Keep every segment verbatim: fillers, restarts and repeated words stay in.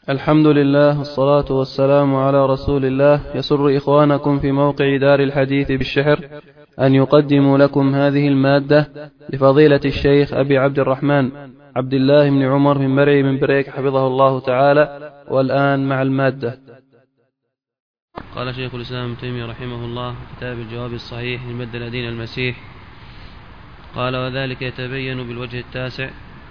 الحمد لله والصلاة والسلام على رسول الله. يسر إخوانكم في موقع دار الحديث بالشحر أن يقدموا لكم هذه المادة لفضيلة الشيخ أبي عبد الرحمن عبد الله بن عمر من مرعي من بريك حفظه الله تعالى. والآن مع المادة. قال شيخ الإسلام ابن تيمية رحمه الله في كتاب الجواب الصحيح لمد الدين المسيح، قال: وذلك يتبين بالوجه التاسع،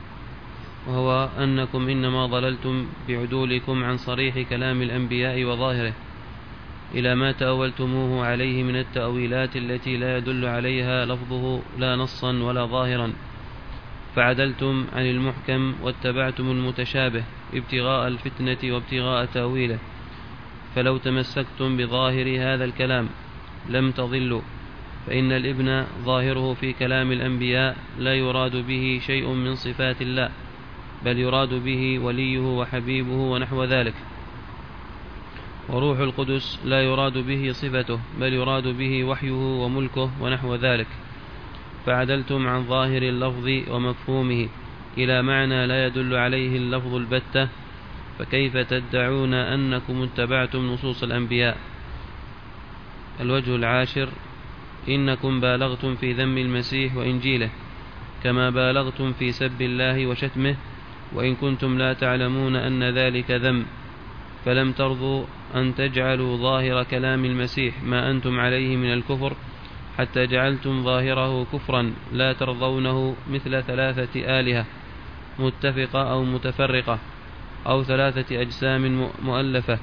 وهو أنكم إنما ضللتم بعدولكم عن صريح كلام الأنبياء وظاهره إلى ما تأولتموه عليه من التأويلات التي لا يدل عليها لفظه لا نصا ولا ظاهرا، فعدلتم عن المحكم واتبعتم المتشابه ابتغاء الفتنة وابتغاء تأويله. فلو تمسكتم بظاهر هذا الكلام لم تضلوا، فإن الابن ظاهره في كلام الأنبياء لا يراد به شيء من صفات الله، بل يراد به وليه وحبيبه ونحو ذلك. وروح القدس لا يراد به صفته، بل يراد به وحيه وملكه ونحو ذلك. فعدلتم عن ظاهر اللفظ ومفهومه إلى معنى لا يدل عليه اللفظ البتة، فكيف تدعون أنكم اتبعتم نصوص الأنبياء؟ الوجه العاشر: إنكم بالغتم في ذم المسيح وإنجيله كما بالغتم في سب الله وشتمه، وإن كنتم لا تعلمون أن ذلك ذم، فلم ترضوا أن تجعلوا ظاهر كلام المسيح ما أنتم عليه من الكفر، حتى جعلتم ظاهره كفرا لا ترضونه، مثل ثلاثة آلهة متفقة أو متفرقة، أو ثلاثة أجسام مؤلفة،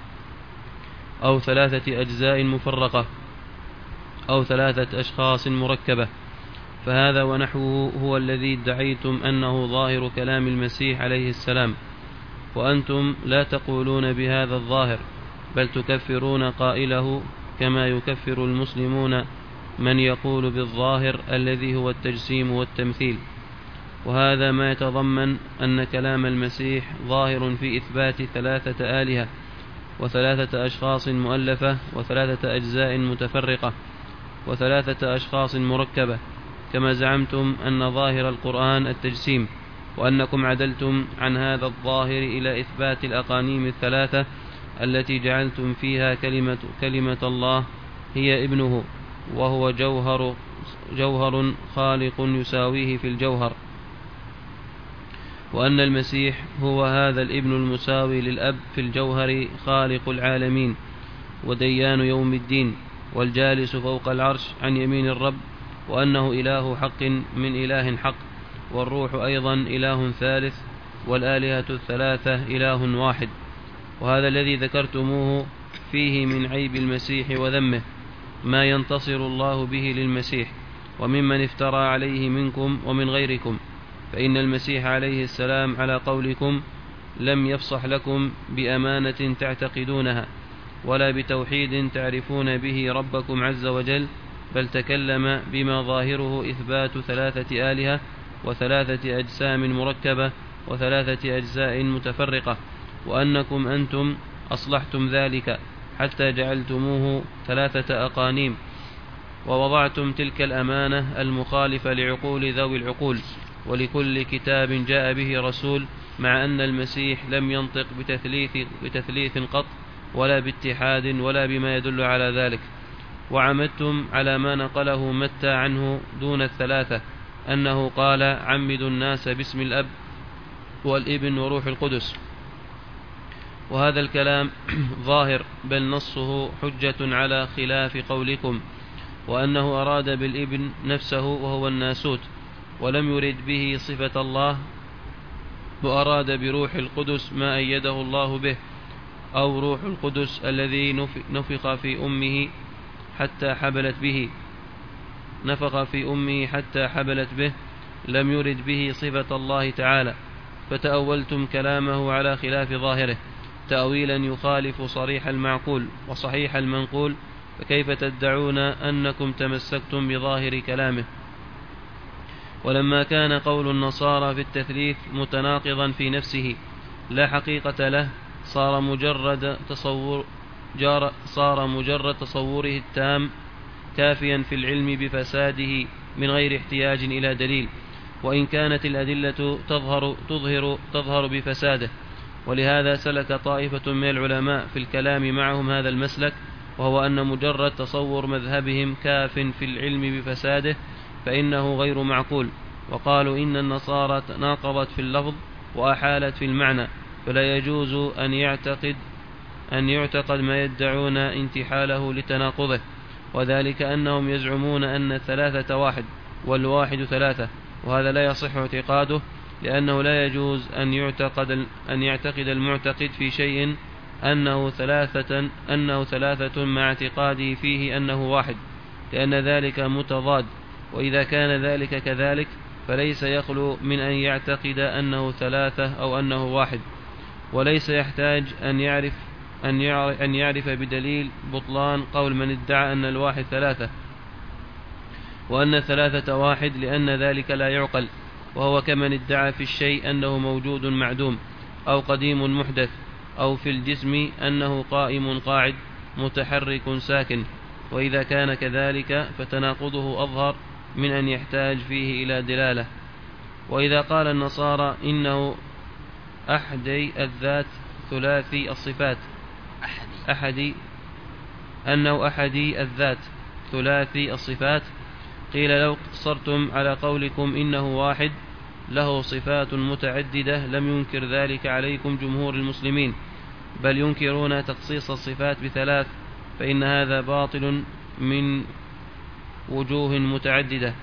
أو ثلاثة أجزاء مفرقة، أو ثلاثة أشخاص مركبة. فهذا ونحوه هو الذي ادعيتم أنه ظاهر كلام المسيح عليه السلام، وأنتم لا تقولون بهذا الظاهر، بل تكفرون قائله كما يكفر المسلمون من يقول بالظاهر الذي هو التجسيم والتمثيل. وهذا ما يتضمن أن كلام المسيح ظاهر في إثبات ثلاثة آلهة وثلاثة أشخاص مؤلفة وثلاثة أجزاء متفرقة وثلاثة أشخاص مركبة، كما زعمتم أن ظاهر القرآن التجسيم، وأنكم عدلتم عن هذا الظاهر إلى إثبات الأقانيم الثلاثة التي جعلتم فيها كلمة, كلمة الله هي ابنه، وهو جوهر, جوهر خالق يساويه في الجوهر، وأن المسيح هو هذا الابن المساوي للأب في الجوهر، خالق العالمين وديان يوم الدين، والجالس فوق العرش عن يمين الرب، وأنه إله حق من إله حق، والروح أيضا إله ثالث، والآلهة الثلاثة إله واحد. وهذا الذي ذكرتموه فيه من عيب المسيح وذمه ما ينتصر الله به للمسيح وممن افترى عليه منكم ومن غيركم، فإن المسيح عليه السلام على قولكم لم يفصح لكم بأمانة تعتقدونها، ولا بتوحيد تعرفون به ربكم عز وجل، بل تكلم بما ظاهره إثبات ثلاثة آلهة وثلاثة أجسام مركبة وثلاثة أجزاء متفرقة، وأنكم أنتم أصلحتم ذلك حتى جعلتموه ثلاثة أقانيم، ووضعتم تلك الأمانة المخالفة لعقول ذوي العقول، ولكل كتاب جاء به رسول، مع أن المسيح لم ينطق بتثليث, بتثليث قط، ولا باتحاد، ولا بما يدل على ذلك. وعمدتم على ما نقله متى عنه دون الثلاثة، أنه قال: عمدوا الناس باسم الأب والابن وروح القدس. وهذا الكلام ظاهر، بل نصه حجة على خلاف قولكم، وأنه أراد بالابن نفسه وهو الناسوت، ولم يرد به صفة الله، وأراد بروح القدس ما أيده الله به، أو روح القدس الذي نفخ في أمه حتى حبلت به نفخ في أمه حتى حبلت به، لم يرد به صفة الله تعالى، فتأولتم كلامه على خلاف ظاهره تأويلا يخالف صريح المعقول وصحيح المنقول، فكيف تدعون أنكم تمسكتم بظاهر كلامه؟ ولما كان قول النصارى في التثليث متناقضا في نفسه لا حقيقة له، صار مجرد تصور جار صار مجرد تصوره التام كافيا في العلم بفساده من غير احتياج إلى دليل، وإن كانت الأدلة تظهر, تظهر, تظهر بفساده، ولهذا سلك طائفة من العلماء في الكلام معهم هذا المسلك، وهو أن مجرد تصور مذهبهم كاف في العلم بفساده فإنه غير معقول، وقالوا إن النصارى تناقضت في اللفظ وأحالت في المعنى، فلا يجوز أن يعتقد أن يعتقد ما يدعون انتحاله لتناقضه، وذلك أنهم يزعمون أن الثلاثة واحد والواحد ثلاثة، وهذا لا يصح اعتقاده، لأنه لا يجوز أن يعتقد أن يعتقد المعتقد في شيء أنه ثلاثة أنه ثلاثة مع اعتقاده فيه أنه واحد، لأن ذلك متضاد، وإذا كان ذلك كذلك فليس يخلو من أن يعتقد أنه ثلاثة أو أنه واحد، وليس يحتاج أن يعرف أن يعرف, أن يعرف بدليل بطلان قول من ادعى أن الواحد ثلاثة وأن الثلاثة واحد، لأن ذلك لا يعقل، وهو كمن ادعى في الشيء أنه موجود معدوم أو قديم محدث، أو في الجسم أنه قائم قاعد متحرك ساكن، وإذا كان كذلك فتناقضه أظهر من أن يحتاج فيه إلى دلالة. وإذا قال النصارى إنه أحدي الذات ثلاثي الصفات أحدي, أحدي أنه أحدي الذات ثلاثي الصفات، قيل لو اقتصرتم على قولكم إنه واحد له صفات متعددة لم ينكر ذلك عليكم جمهور المسلمين، بل ينكرون تخصيص الصفات بثلاث، فإن هذا باطل من وجوه متعددة،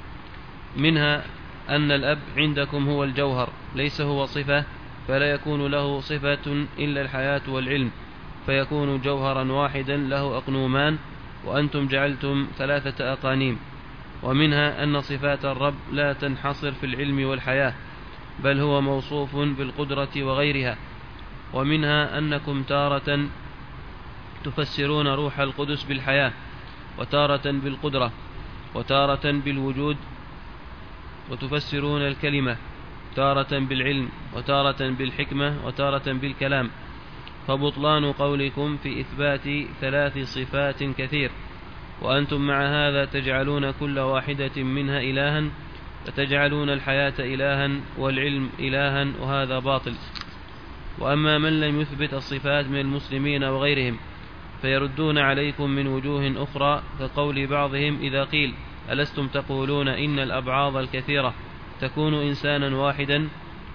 منها أن الأب عندكم هو الجوهر ليس هو صفة، فلا يكون له صفة إلا الحياة والعلم، فيكون جوهرا واحدا له أقنومان، وأنتم جعلتم ثلاثة أقانيم. ومنها أن صفات الرب لا تنحصر في العلم والحياة، بل هو موصوف بالقدرة وغيرها. ومنها أنكم تارة تفسرون روح القدس بالحياة، وتارة بالقدرة، وتارة بالوجود، وتفسرون الكلمة تارة بالعلم، وتارة بالحكمة، وتارة بالكلام، فبطلان قولكم في إثبات ثلاث صفات كثير، وأنتم مع هذا تجعلون كل واحدة منها إلها، فتجعلون الحياة إلها والعلم إلها، وهذا باطل. وأما من لم يثبت الصفات من المسلمين وغيرهم فيردون عليكم من وجوه أخرى، كقول بعضهم إذا قيل ألستم تقولون إن الأبعاض الكثيرة تكون إنسانا واحدا،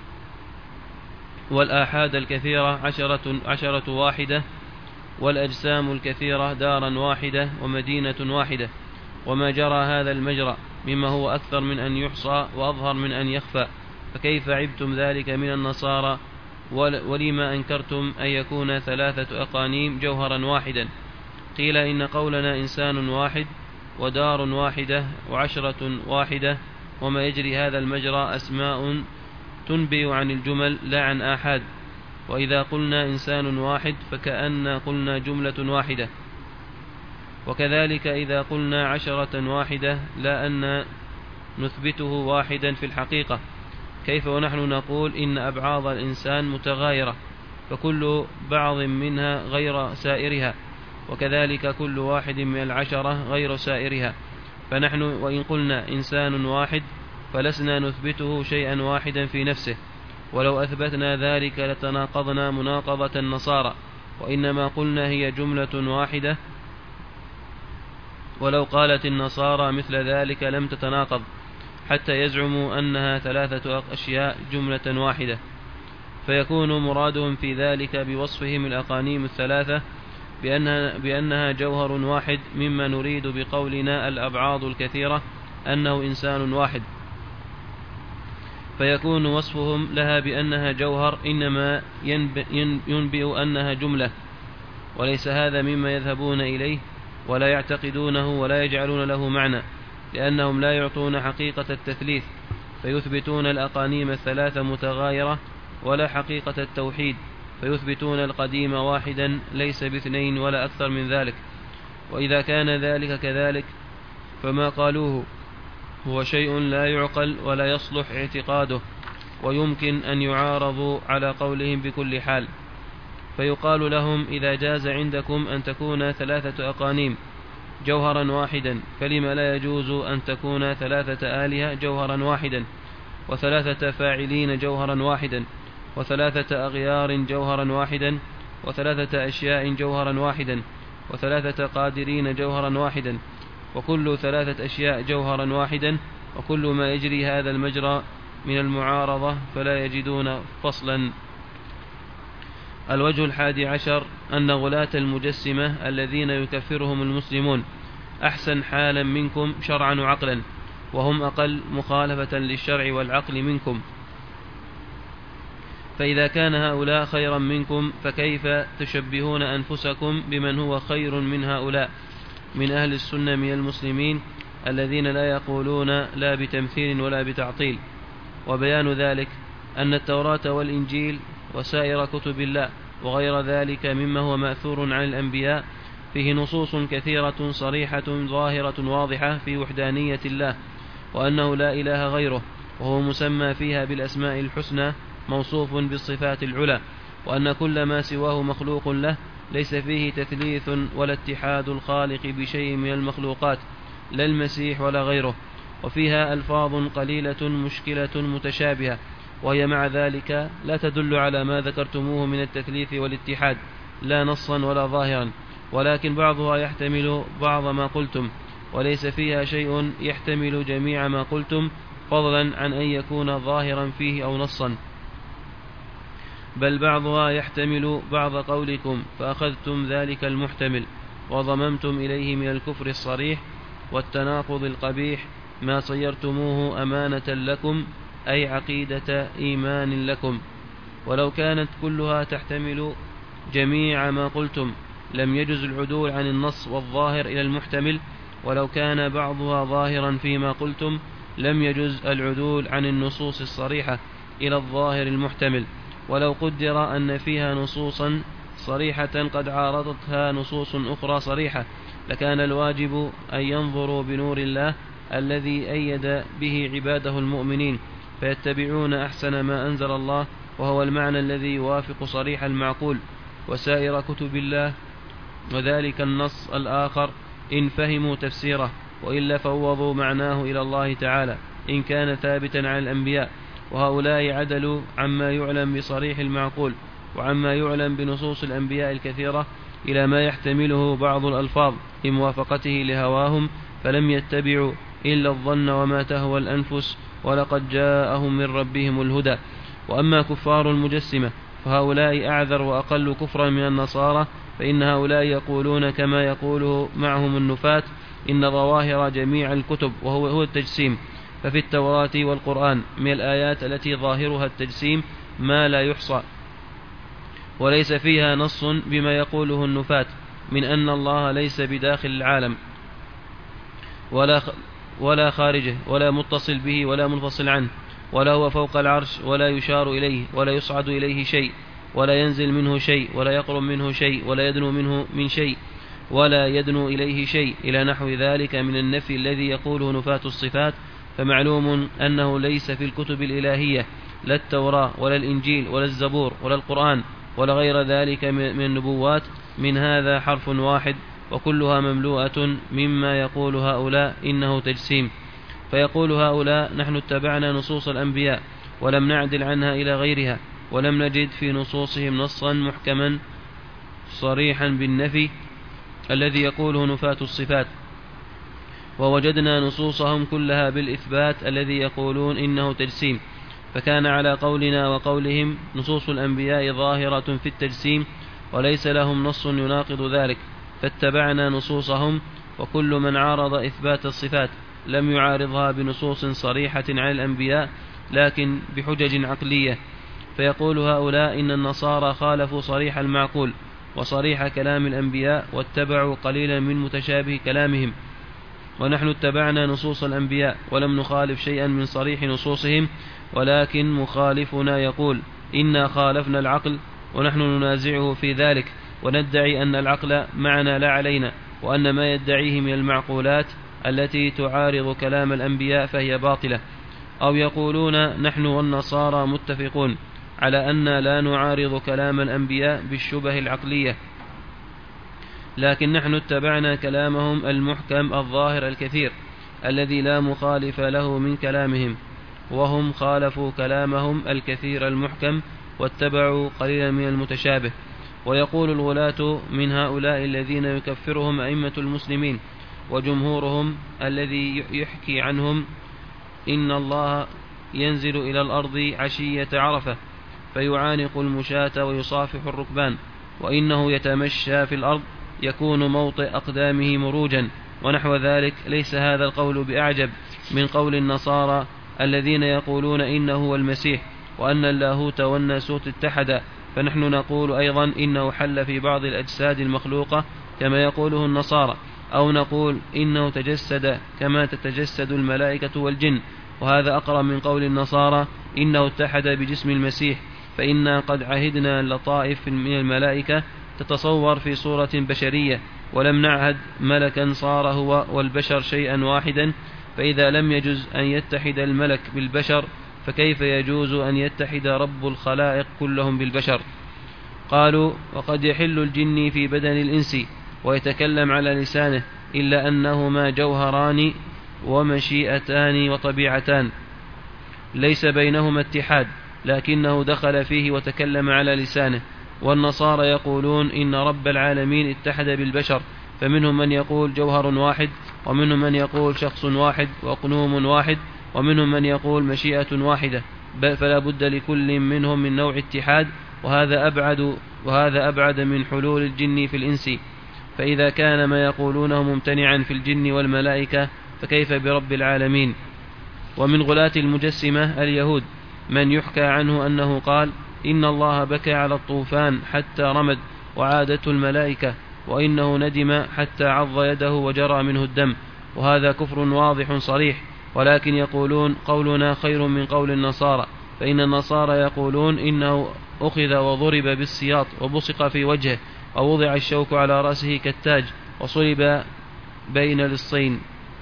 والآحاد الكثيرة عشرة, عشرة واحدة، والأجسام الكثيرة دارا واحدة ومدينة واحدة، وما جرى هذا المجرى مما هو أكثر من أن يحصى وأظهر من أن يخفى، فكيف عبتم ذلك من النصارى؟ ولما أنكرتم أن يكون ثلاثة أقانيم جوهرا واحدا؟ قيل إن قولنا إنسان واحد ودار واحدة وعشرة واحدة وما يجري هذا المجرى أسماء تنبئ عن الجمل لا عن آحاد، وإذا قلنا إنسان واحد فكأن قلنا جملة واحدة، وكذلك إذا قلنا عشرة واحدة لا أن نثبته واحدا في الحقيقة، كيف ونحن نقول إن أبعاض الإنسان متغايرة، فكل بعض منها غير سائرها، وكذلك كل واحد من العشرة غير سائرها، فنحن وإن قلنا إنسان واحد فلسنا نثبته شيئا واحدا في نفسه، ولو أثبتنا ذلك لتناقضنا مناقضة النصارى، وإنما قلنا هي جملة واحدة، ولو قالت النصارى مثل ذلك لم تتناقض، حتى يزعموا أنها ثلاثة أشياء جملة واحدة، فيكون مرادهم في ذلك بوصفهم الأقانيم الثلاثة بأنها, بأنها جوهر واحد، مما نريد بقولنا الأبعاض الكثيرة أنه إنسان واحد، فيكون وصفهم لها بأنها جوهر إنما ينبئ أنها جملة، وليس هذا مما يذهبون إليه ولا يعتقدونه ولا يجعلون له معنى، لأنهم لا يعطون حقيقة التثليث، فيثبتون الأقانيم الثلاثة متغايرة، ولا حقيقة التوحيد، فيثبتون القديم واحدا ليس باثنين ولا أكثر من ذلك. وإذا كان ذلك كذلك فما قالوه هو شيء لا يعقل ولا يصلح اعتقاده، ويمكن أن يعارضوا على قولهم بكل حال، فيقال لهم إذا جاز عندكم أن تكون ثلاثة أقانيم جوهرا واحدا، فلما لا يجوز أن تكون ثلاثة آلهة جوهرا واحدا، وثلاثة فاعلين جوهرا واحدا، وثلاثة أغيار جوهرا واحدا، وثلاثة أشياء جوهرا واحدا، وثلاثة قادرين جوهرا واحدا، وكل ثلاثة أشياء جوهرا واحدا، وكل ما يجري هذا المجرى من المعارضة فلا يجدون فصلا. الوجه الحادي عشر أن غلاة المجسمة الذين يكفرهم المسلمون أحسن حالا منكم شرعا وعقلا، وهم أقل مخالفة للشرع والعقل منكم، فإذا كان هؤلاء خيرا منكم فكيف تشبهون أنفسكم بمن هو خير من هؤلاء من أهل السنة من المسلمين الذين لا يقولون لا بتمثيل ولا بتعطيل؟ وبيان ذلك أن التوراة والإنجيل وسائر كتب الله وغير ذلك مما هو مأثور عن الأنبياء فيه نصوص كثيرة صريحة ظاهرة واضحة في وحدانية الله، وأنه لا إله غيره، وهو مسمى فيها بالأسماء الحسنى موصوف بالصفات العلى، وأن كل ما سواه مخلوق له، ليس فيه تثليث ولا اتحاد الخالق بشيء من المخلوقات، لا المسيح ولا غيره. وفيها ألفاظ قليلة مشكلة متشابهة، وهي مع ذلك لا تدل على ما ذكرتموه من التثليث والاتحاد لا نصا ولا ظاهرا، ولكن بعضها يحتمل بعض ما قلتم، وليس فيها شيء يحتمل جميع ما قلتم، فضلا عن أن يكون ظاهرا فيه أو نصا، بل بعضها يحتمل بعض قولكم فأخذتم ذلك المحتمل وضممتم إليه من الكفر الصريح والتناقض القبيح ما صيرتموه أمانة لكم، أي عقيدة إيمان لكم. ولو كانت كلها تحتمل جميع ما قلتم لم يجز العدول عن النص والظاهر إلى المحتمل، ولو كان بعضها ظاهرا فيما قلتم لم يجز العدول عن النصوص الصريحة إلى الظاهر المحتمل. ولو قدر أن فيها نصوصا صريحة قد عارضتها نصوص أخرى صريحة لكان الواجب أن ينظروا بنور الله الذي أيد به عباده المؤمنين فيتبعون أحسن ما أنزل الله، وهو المعنى الذي يوافق صريح المعقول وسائر كتب الله، وذلك النص الآخر إن فهموا تفسيره، وإلا فوضوا معناه إلى الله تعالى إن كان ثابتا عن الأنبياء. وهؤلاء عدلوا عما يعلم بصريح المعقول وعما يعلم بنصوص الأنبياء الكثيرة إلى ما يحتمله بعض الألفاظ لموافقته لهواهم، فلم يتبعوا إلا الظن وما تهوى الأنفس، ولقد جاءهم من ربهم الهدى. وأما كفار المجسمة فهؤلاء أعذر وأقل كفرا من النصارى، فإن هؤلاء يقولون كما يقوله معهم النفاة إن ظواهر جميع الكتب وهو هو التجسيم، ففي التوراة والقرآن من الآيات التي ظاهرها التجسيم ما لا يحصى، وليس فيها نص بما يقوله النفاة من أن الله ليس بداخل العالم ولا ولا خارجه ولا متصل به ولا منفصل عنه، ولا هو فوق العرش ولا يشار إليه ولا يصعد إليه شيء ولا ينزل منه شيء ولا يقرب منه شيء ولا يدنو منه من شيء ولا يدنو إليه شيء إلى نحو ذلك من النفي الذي يقوله نفاة الصفات. فمعلوم أنه ليس في الكتب الإلهية لا التوراة ولا الإنجيل ولا الزبور ولا القرآن ولا غير ذلك من النبوات من هذا حرف واحد، وكلها مملوءة مما يقول هؤلاء إنه تجسيم. فيقول هؤلاء نحن اتبعنا نصوص الأنبياء ولم نعدل عنها إلى غيرها، ولم نجد في نصوصهم نصا محكما صريحا بالنفي الذي يقوله نفاة الصفات، ووجدنا نصوصهم كلها بالإثبات الذي يقولون إنه تجسيم. فكان على قولنا وقولهم نصوص الأنبياء ظاهرة في التجسيم وليس لهم نص يناقض ذلك، فاتبعنا نصوصهم. وكل من عارض إثبات الصفات لم يعارضها بنصوص صريحة عن الأنبياء لكن بحجج عقلية. فيقول هؤلاء إن النصارى خالفوا صريح المعقول وصريح كلام الأنبياء واتبعوا قليلا من متشابه كلامهم، ونحن اتبعنا نصوص الأنبياء ولم نخالف شيئا من صريح نصوصهم، ولكن مخالفنا يقول إنا خالفنا العقل ونحن ننازعه في ذلك وندعي أن العقل معنا لا علينا، وأن ما يدعيه من المعقولات التي تعارض كلام الأنبياء فهي باطلة. أو يقولون نحن والنصارى متفقون على أن لا نعارض كلام الأنبياء بالشبه العقلية، لكن نحن اتبعنا كلامهم المحكم الظاهر الكثير الذي لا مخالف له من كلامهم، وهم خالفوا كلامهم الكثير المحكم واتبعوا قليلا من المتشابه. ويقول الغلاة من هؤلاء الذين يكفرهم أئمة المسلمين وجمهورهم الذي يحكي عنهم إن الله ينزل إلى الأرض عشية عرفة فيعانق المشاة ويصافح الركبان، وإنه يتمشى في الأرض يكون موطئ أقدامه مروجا ونحو ذلك. ليس هذا القول بأعجب من قول النصارى الذين يقولون إنه هو المسيح وأن اللاهوت والناسوت اتحدا، فنحن نقول أيضا إنه حل في بعض الأجساد المخلوقة كما يقوله النصارى، أو نقول إنه تجسد كما تتجسد الملائكة والجن، وهذا أقرب من قول النصارى إنه اتحد بجسم المسيح، فإنا قد عهدنا لطائف من الملائكة تتصور في صورة بشرية، ولم نعهد ملكا صار هو والبشر شيئا واحدا، فإذا لم يجوز أن يتحد الملك بالبشر فكيف يجوز أن يتحد رب الخلائق كلهم بالبشر؟ قالوا وقد يحل الجن في بدن الإنس ويتكلم على لسانه، إلا أنهما جوهران ومشيئتان وطبيعتان ليس بينهما اتحاد، لكنه دخل فيه وتكلم على لسانه. والنصارى يقولون إن رب العالمين اتحد بالبشر، فمنهم من يقول جوهر واحد، ومنهم من يقول شخص واحد وقنوم واحد، ومنهم من يقول مشيئة واحدة، فلا بد لكل منهم من نوع اتحاد، وهذا أبعد, وهذا أبعد من حلول الجن في الإنس. فإذا كان ما يقولونه ممتنعا في الجن والملائكة فكيف برب العالمين؟ ومن غلاة المجسمة اليهود من يحكى عنه أنه قال إن الله بكى على الطوفان حتى رمد وعادته الملائكة، وإنه ندم حتى عض يده وجرى منه الدم، وهذا كفر واضح صريح. ولكن يقولون قولنا خير من قول النصارى، فإن النصارى يقولون إنه أخذ وضرب بالسياط وبصق في وجهه ووضع الشوك على رأسه كالتاج وصلب بين لصين،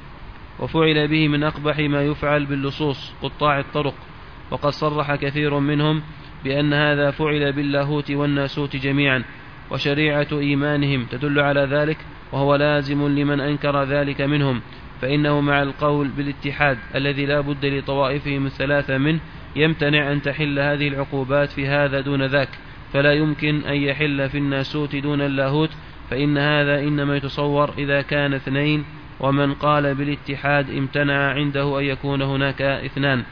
وفعل به من أقبح ما يفعل باللصوص قطاع الطرق. وقد صرح كثير منهم بأن هذا فعل باللاهوت والناسوت جميعا، وشريعة إيمانهم تدل على ذلك، وهو لازم لمن أنكر ذلك منهم، فإنه مع القول بالاتحاد الذي لا بد لطوائفهم الثلاثة منه يمتنع أن تحل هذه العقوبات في هذا دون ذاك، فلا يمكن أن يحل في الناسوت دون اللاهوت، فإن هذا إنما يتصور إذا كان اثنين، ومن قال بالاتحاد امتنع عنده أن يكون هناك اثنان.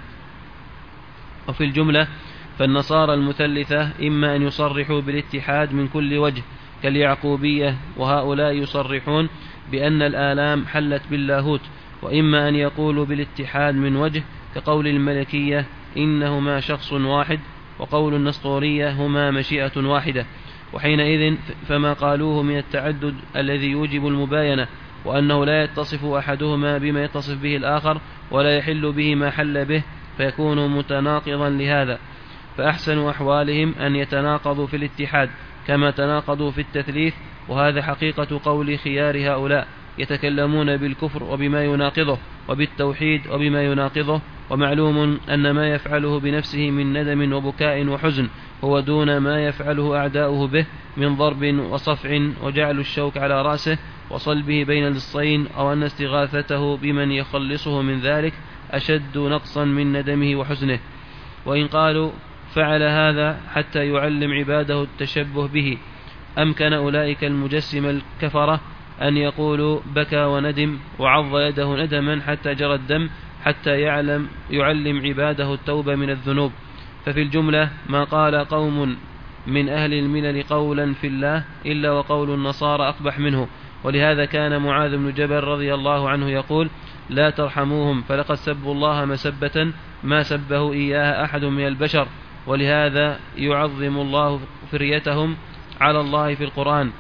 وفي الجملة فالنصارى المثلثة إما أن يصرحوا بالاتحاد من كل وجه كاليعقوبية، وهؤلاء يصرحون بأن الآلام حلت باللاهوت، وإما أن يقولوا بالاتحاد من وجه كقول الملكية إنهما شخص واحد، وقول النسطورية هما مشيئة واحدة، وحينئذ فما قالوه من التعدد الذي يوجب المباينة، وأنه لا يتصف أحدهما بما يتصف به الآخر ولا يحل به ما حل به، فيكون متناقضا لهذا. فأحسن أحوالهم أن يتناقضوا في الاتحاد كما تناقضوا في التثليث، وهذا حقيقة قول خيار هؤلاء، يتكلمون بالكفر وبما يناقضه، وبالتوحيد وبما يناقضه. ومعلوم أن ما يفعله بنفسه من ندم وبكاء وحزن هو دون ما يفعله أعداؤه به من ضرب وصفع وجعل الشوك على رأسه وصلبه بين اللصين، أو أن استغاثته بمن يخلصه من ذلك أشد نقصا من ندمه وحزنه. وإن قالوا فعل هذا حتى يعلم عباده التشبه به، أمكن أولئك المجسم الكفرة أن يقولوا بكى وندم وعض يده ندما حتى جرى الدم حتى يعلم يعلم عباده التوبة من الذنوب. ففي الجملة ما قال قوم من أهل الملل قولا في الله إلا وقول النصارى أقبح منه. ولهذا كان معاذ بن جبل رضي الله عنه يقول لا ترحموهم فلقد سبوا الله مسبة ما سبه إياها أحد من البشر، ولهذا يعظم الله فريتهم على الله في القرآن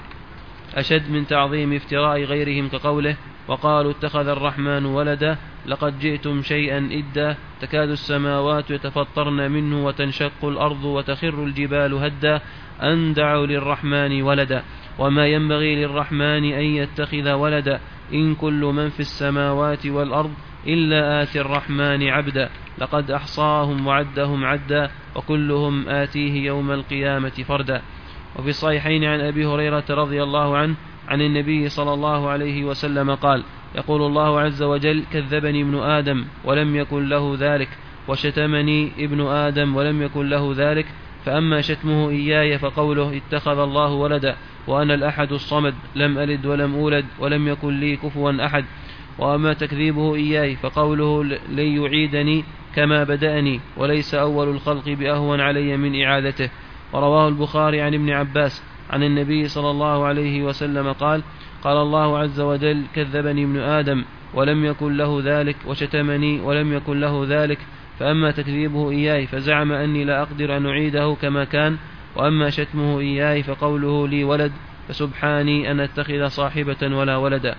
أشد من تعظيم افتراء غيرهم، كقوله وقالوا اتخذ الرحمن ولدا لقد جئتم شيئا إدا تكاد السماوات يتفطرن منه وتنشق الأرض وتخر الجبال هدا أن دعوا للرحمن ولدا وما ينبغي للرحمن أن يتخذ ولدا إن كل من في السماوات والأرض إلا آتي الرحمن عبدا لقد أحصاهم وعدهم عدا وكلهم آتيه يوم القيامة فردا. وفي الصحيحين عن أبي هريرة رضي الله عنه عن النبي صلى الله عليه وسلم قال يقول الله عز وجل كذبني ابن آدم ولم يكن له ذلك، وشتمني ابن آدم ولم يكن له ذلك، فأما شتمه إياي فقوله اتخذ الله ولدا وأنا الأحد الصمد لم ألد ولم أولد ولم يكن لي كفوا أحد. وأما تكذيبه إياي فقوله لن يعيدني كما بدأني وليس أول الخلق بأهون علي من إعادته. ورواه البخاري عن ابن عباس عن النبي صلى الله عليه وسلم قال قال الله عز وجل كذبني ابن آدم ولم يكن له ذلك وشتمني ولم يكن له ذلك. فأما تكذيبه إياي فزعم أني لا أقدر أن أعيده كما كان. وأما شتمه إياي فقوله لي ولد فسبحاني أن أتخذ صاحبة ولا ولدا.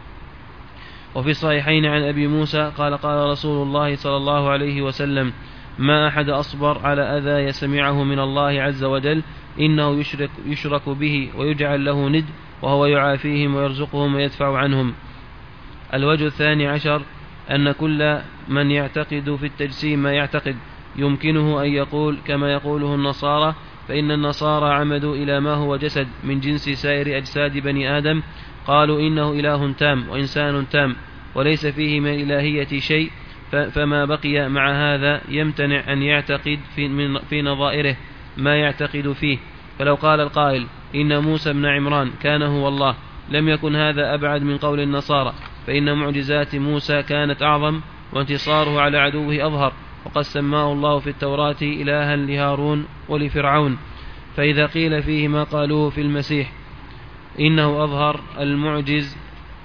وفي الصحيحين عن أبي موسى قال قال رسول الله صلى الله عليه وسلم ما أحد أصبر على أذى يسمعه من الله عز وجل إنه يشرك, يشرك به ويجعل له ند وهو يعافيهم ويرزقهم ويدفع عنهم. الوجه الثاني عشر أن كل من يعتقد في التجسيم ما يعتقد يمكنه أن يقول كما يقوله النصارى، فإن النصارى عمدوا إلى ما هو جسد من جنس سائر أجساد بني آدم، قالوا إنه إله تام وإنسان تام وليس فيه من الإلهية شيء، فما بقي مع هذا يمتنع أن يعتقد في, من في نظائره ما يعتقد فيه. فلو قال القائل إن موسى بن عمران كان هو الله لم يكن هذا أبعد من قول النصارى، فإن معجزات موسى كانت أعظم وانتصاره على عدوه أظهر، وقد سماه الله في التوراة إلها لهارون ولفرعون. فإذا قيل فيه ما قالوه في المسيح إنه أظهر المعجز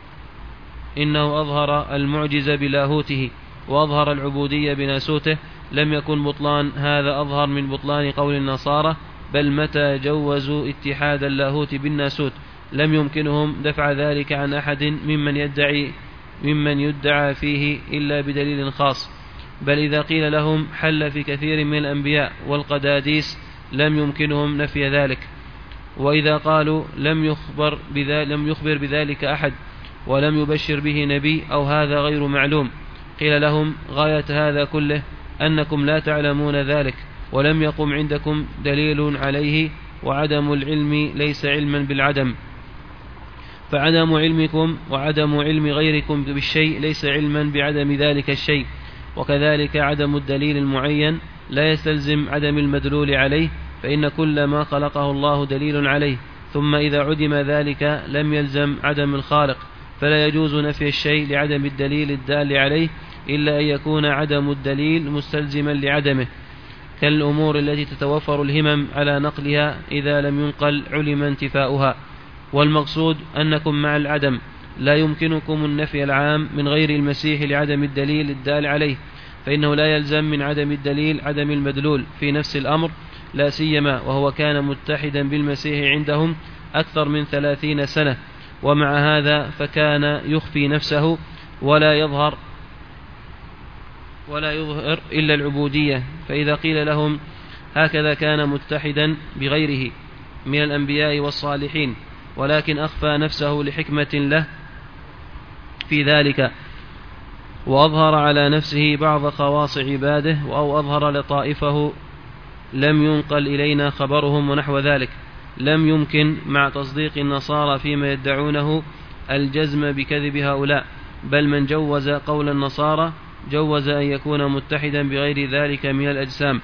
إنه أظهر المعجز بلاهوته وأظهر العبودية بناسوته، لم يكن بطلان هذا أظهر من بطلان قول النصارى، بل متى جوزوا اتحاد اللاهوت بالناسوت لم يمكنهم دفع ذلك عن أحد ممن يدعي ممن يدعى فيه إلا بدليل خاص. بل إذا قيل لهم حل في كثير من الأنبياء والقداديس لم يمكنهم نفي ذلك. وإذا قالوا لم يخبر بذلك, لم يخبر بذلك أحد ولم يبشر به نبي أو هذا غير معلوم، قيل لهم غاية هذا كله أنكم لا تعلمون ذلك ولم يقم عندكم دليل عليه، وعدم العلم ليس علما بالعدم، فعدم علمكم وعدم علم غيركم بالشيء ليس علما بعدم ذلك الشيء. وكذلك عدم الدليل المعين لا يستلزم عدم المدلول عليه، فإن كل ما خلقه الله دليل عليه، ثم إذا عدم ذلك لم يلزم عدم الخالق، فلا يجوز نفي الشيء لعدم الدليل الدال عليه إلا أن يكون عدم الدليل مستلزما لعدمه، كالأمور التي تتوفر الهمم على نقلها إذا لم ينقل علم انتفاؤها. والمقصود أنكم مع العدم لا يمكنكم النفي العام من غير المسيح لعدم الدليل الدال عليه، فإنه لا يلزم من عدم الدليل عدم المدلول في نفس الأمر، لا سيما وهو كان متحدا بالمسيح عندهم أكثر من ثلاثين سنة، ومع هذا فكان يخفي نفسه ولا يظهر ولا يظهر إلا العبودية. فإذا قيل لهم هكذا كان متحدا بغيره من الأنبياء والصالحين ولكن أخفى نفسه لحكمة له في ذلك، وأظهر على نفسه بعض خواص عباده أو أظهر لطائفه لم ينقل إلينا خبرهم ونحو ذلك، لم يمكن مع تصديق النصارى فيما يدعونه الجزم بكذب هؤلاء، بل من جوز قول النصارى جوز أن يكون متحدا بغير ذلك من الأجسام،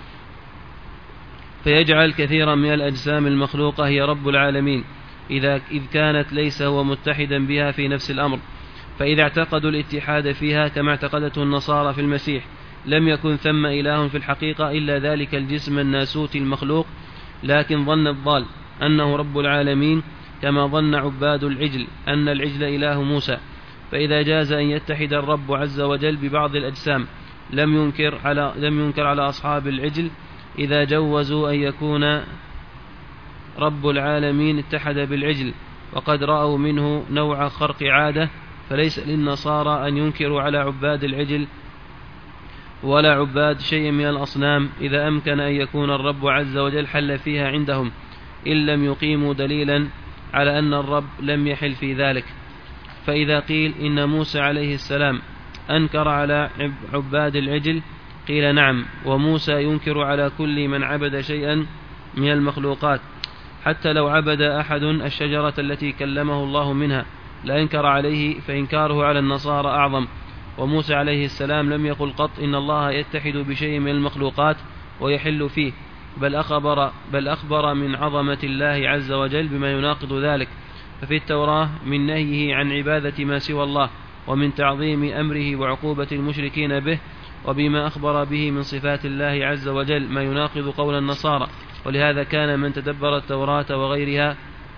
فيجعل كثيرا من الأجسام المخلوقة هي رب العالمين إذا إذ كانت ليس هو متحدا بها في نفس الأمر. فإذا اعتقدوا الاتحاد فيها كما اعتقدته النصارى في المسيح لم يكن ثم إله في الحقيقة إلا ذلك الجسم الناسوت المخلوق، لكن ظن الضال أنه رب العالمين كما ظن عباد العجل أن العجل إله موسى. فإذا جاز أن يتحد الرب عز وجل ببعض الأجسام لم ينكر على, لم ينكر على أصحاب العجل إذا جوزوا أن يكون رب العالمين اتحد بالعجل، وقد رأوا منه نوع خرق عادة، فليس للنصارى أن ينكروا على عباد العجل ولا عباد شيء من الأصنام إذا أمكن أن يكون الرب عز وجل حل فيها عندهم، إن لم يقيموا دليلا على أن الرب لم يحل في ذلك. فإذا قيل إن موسى عليه السلام أنكر على عباد العجل قيل نعم، وموسى ينكر على كل من عبد شيئا من المخلوقات، حتى لو عبد أحد الشجرة التي كلمه الله منها لا ينكر عليه، فإنكاره على النصارى أعظم. وموسى عليه السلام لم يقل قط إن الله يتحد بشيء من المخلوقات ويحل فيه، بل أخبر, بل أخبر من عظمة الله عز وجل بما يناقض ذلك. ففي التوراة من نهيه عن عبادة ما سوى الله، ومن تعظيم أمره وعقوبة المشركين به، وبما أخبر به من صفات الله عز وجل ما يناقض قول النصارى. ولهذا كان من تدبر التوراة وغيرها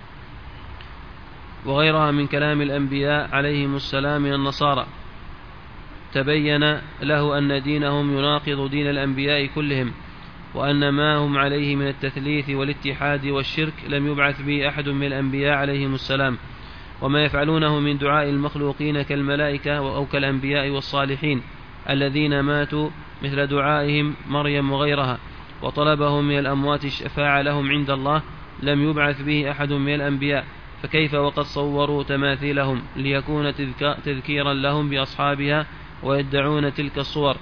وغيرها من كلام الأنبياء عليهم السلام من النصارى تبين له أن دينهم يناقض دين الأنبياء كلهم، وأن ما هم عليه من التثليث والاتحاد والشرك لم يبعث به أحد من الأنبياء عليهم السلام، وما يفعلونه من دعاء المخلوقين كالملائكة أو كالأنبياء والصالحين الذين ماتوا مثل دعائهم مريم وغيرها، وطلبهم من الأموات الشفاعة لهم عند الله، لم يبعث به أحد من الأنبياء. فكيف وقد صوروا تماثيلهم ليكون تذكيرا لهم بأصحابها ويدعون تلك الصور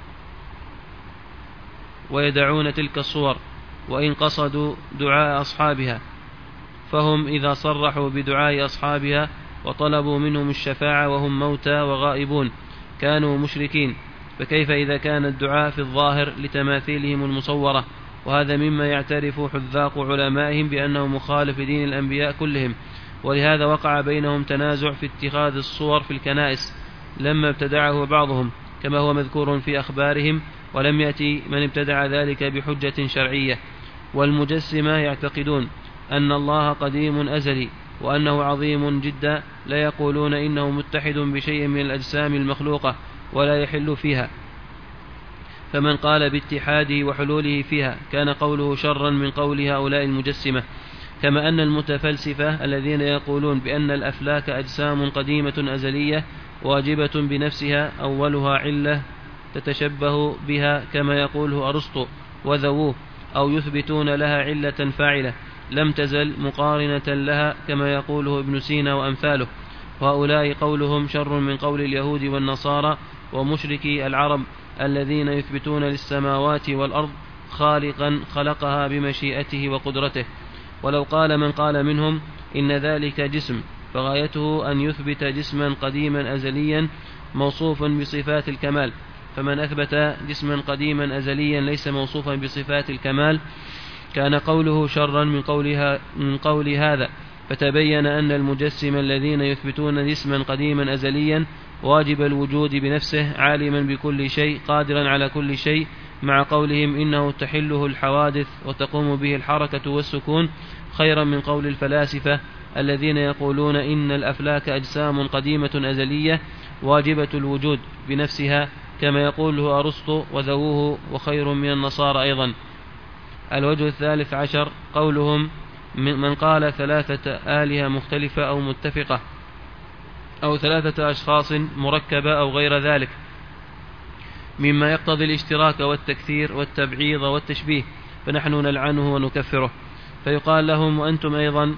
ويدعون تلك الصور وإن قصدوا دعاء أصحابها، فهم إذا صرحوا بدعاء أصحابها وطلبوا منهم الشفاعة وهم موتى وغائبون كانوا مشركين. فكيف إذا كان الدعاء في الظاهر لتماثيلهم المصورة؟ وهذا مما يعترف حذاق علمائهم بأنه مخالف دين الأنبياء كلهم. ولهذا وقع بينهم تنازع في اتخاذ الصور في الكنائس لما ابتدعه بعضهم كما هو مذكور في أخبارهم، ولم يأتي من ابتدع ذلك بحجة شرعية. والمجسمة يعتقدون أن الله قديم أزلي وأنه عظيم جدا، لا يقولون إنه متحد بشيء من الأجسام المخلوقة ولا يحل فيها، فمن قال باتحاده وحلوله فيها كان قوله شرا من قول هؤلاء المجسمة. كما أن المتفلسفة الذين يقولون بأن الأفلاك أجسام قديمة أزلية واجبة بنفسها أولها علة تتشبه بها كما يقوله أرسطو وذووه، أو يثبتون لها علة فاعلة لم تزل مقارنة لها كما يقوله ابن سينا وأمثاله. وهؤلاء قولهم شر من قول اليهود والنصارى ومشركي العرب الذين يثبتون للسماوات والأرض خالقا خلقها بمشيئته وقدرته. ولو قال من قال منهم إن ذلك جسم فغايته أن يثبت جسما قديما أزليا موصوفا بصفات الكمال، فمن أثبت جسما قديما أزليا ليس موصوفا بصفات الكمال كان قوله شرا من, قولها من قول هذا. فتبين أن المجسم الذين يثبتون جسما قديما أزليا واجب الوجود بنفسه عالما بكل شيء قادرا على كل شيء، مع قولهم إنه تحله الحوادث وتقوم به الحركة والسكون، خيرا من قول الفلاسفة الذين يقولون إن الأفلاك أجسام قديمة أزلية واجبة الوجود بنفسها كما يقوله أرسطو وذووه، وخير من النصارى أيضا. الوجه الثالث عشر قولهم من قال ثلاثة آلهة مختلفة أو متفقة أو ثلاثة أشخاص مركبة أو غير ذلك مما يقتضي الاشتراك والتكثير والتبعيض والتشبيه، فنحن نلعنه ونكفره. فيقال لهم وأنتم أيضا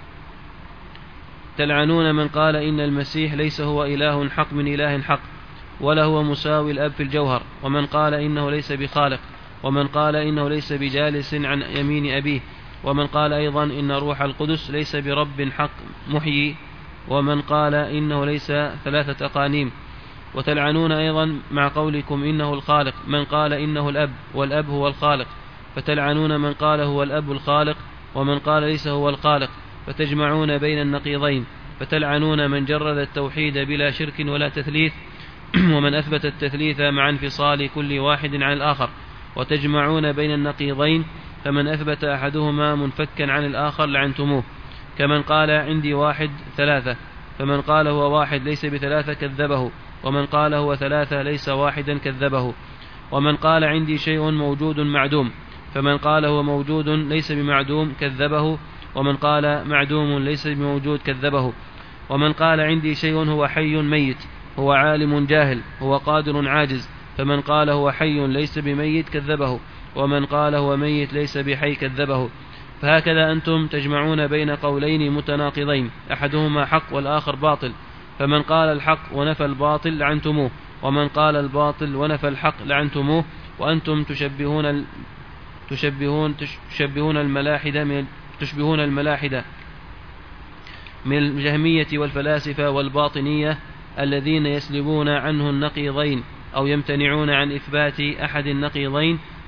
تلعنون من قال إن المسيح ليس هو إله حق من إله حق ولا هو مساوي الأب في الجوهر، ومن قال إنه ليس بخالق، ومن قال إنه ليس بجالس عن يمين أبيه، ومن قال أيضا إن روح القدس ليس برب حق محيي، ومن قال إنه ليس ثلاثة أقانيم. وتلعنون أيضا مع قولكم إنه الخالق من قال إنه الأب والأب هو الخالق، فتلعنون من قال هو الأب الخالق ومن قال ليس هو الخالق، فتجمعون بين النقيضين. فتلعنون من جرد التوحيد بلا شرك ولا تثليث ومن أثبت التثليث مع انفصال كل واحد عن الآخر، وتجمعون بين النقيضين، فمن أثبت أحدهما منفكا عن الآخر لعنتموه. كمن قال عندي واحد ثلاثة، فمن قال هو واحد ليس بثلاثة كذبه، ومن قال هو ثلاثة ليس واحدا كذبه. ومن قال عندي شيء موجود معدوم، فمن قال هو موجود ليس بمعدوم كذبه، ومن قال معدوم ليس بموجود كذبه. ومن قال عندي شيء هو حي ميت، هو عالم جاهل، هو قادر عاجز، فمن قال هو حي ليس بميت كذبه، ومن قال هو ميت ليس بحي كذبه. فهكذا أنتم تجمعون بين قولين متناقضين أحدهما حق والآخر باطل، فمن قال الحق ونفى الباطل لعنتموه، ومن قال الباطل ونفى الحق لعنتموه. وأنتم تشبهون ال... تشبهون تشبهون الملاحدة من تشبهون الملاحدة من الجهمية والفلاسفة والباطنية الذين يسلبون عنه النقيضين أو يمتنعون عن إثبات أحد النقيضين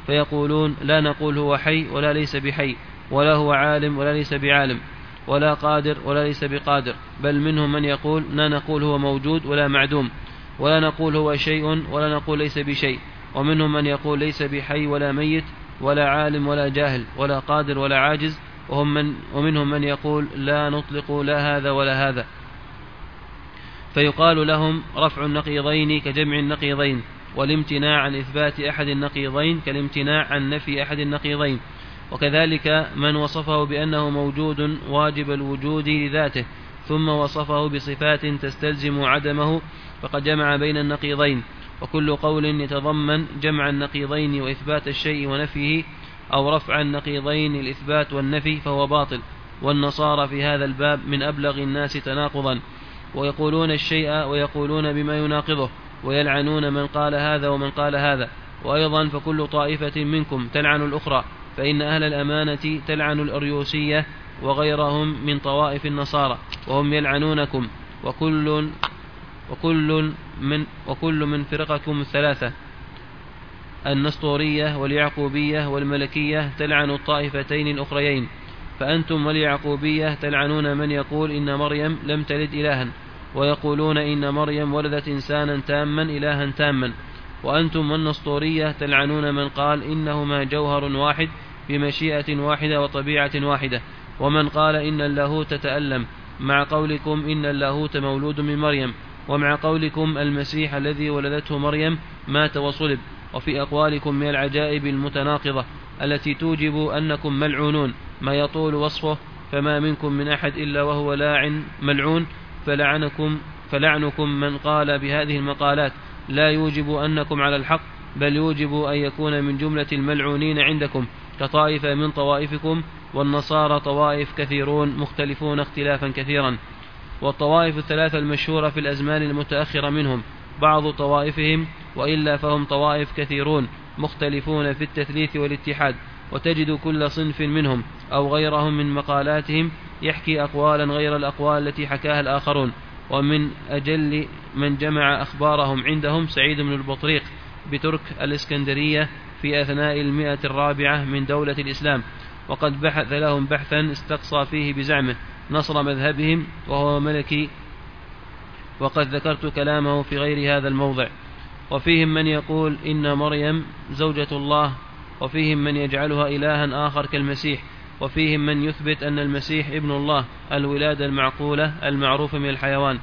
فيقولون لا نقول هو حي ولا ليس بحي، ولا هو عالم ولا ليس بعالم، ولا قادر ولا ليس بقادر، بل منهم من يقول لا نقول هو موجود ولا معدوم، ولا نقول هو شيء ولا نقول ليس بشيء، ومنهم من يقول ليس بحي ولا ميت ولا عالم ولا جاهل ولا قادر ولا عاجز، وهم من ومنهم من يقول لا نطلق لا هذا ولا هذا. فيقال لهم رفع النقيضين كجمع النقيضين، والامتناع عن إثبات أحد النقيضين كالامتناع عن نفي أحد النقيضين. وكذلك من وصفه بأنه موجود واجب الوجود لذاته ثم وصفه بصفات تستلزم عدمه فقد جمع بين النقيضين. وكل قول يتضمن جمع النقيضين وإثبات الشيء ونفيه أو رفع النقيضين الإثبات والنفي فهو باطل. والنصارى في هذا الباب من أبلغ الناس تناقضا، ويقولون الشيء ويقولون بما يناقضه، ويلعنون من قال هذا ومن قال هذا. وأيضا فكل طائفة منكم تلعن الأخرى، فإن أهل الأمانة تلعن الأريوسية وغيرهم من طوائف النصارى وهم يلعنونكم، وكل وكل من وكل من فرقكم الثلاثة النسطورية واليعقوبية والملكية تلعن الطائفتين الأخريين. فأنتم واليعقوبية تلعنون من يقول إن مريم لم تلد إلها، ويقولون إن مريم ولدت إنسانا تاما إلها تاما. وأنتم والنسطورية تلعنون من قال إنهما جوهر واحد بمشيئة واحدة وطبيعة واحدة، ومن قال إن اللاهوت تتألم، مع قولكم إن اللاهوت مولود من مريم، ومع قولكم المسيح الذي ولدته مريم مات وصلب. وفي أقوالكم من العجائب المتناقضة التي توجب أنكم ملعونون ما يطول وصفه، فما منكم من أحد إلا وهو لاعن ملعون. فلعنكم, فلعنكم من قال بهذه المقالات لا يوجب أنكم على الحق، بل يوجب أن يكون من جملة الملعونين عندكم كطائفة من طوائفكم. والنصارى طوائف كثيرون مختلفون اختلافا كثيرا. والطوائف الثلاثة المشهورة في الأزمان المتأخرة منهم بعض طوائفهم، وإلا فهم طوائف كثيرون مختلفون في التثليث والاتحاد. وتجد كل صنف منهم أو غيرهم من مقالاتهم يحكي أقوالا غير الأقوال التي حكاها الآخرون. ومن أجل من جمع أخبارهم عندهم سعيد بن البطريق بترك الإسكندرية في أثناء المئة الرابعة من دولة الإسلام، وقد بحث لهم بحثا استقصى فيه بزعمه نصر مذهبهم وهو ملكي، وقد ذكرت كلامه في غير هذا الموضع. وفيهم من يقول إن مريم زوجة الله، وفيهم من يجعلها إلها آخر كالمسيح، وفيهم من يثبت أن المسيح ابن الله الولادة المعقولة المعروفة من الحيوان.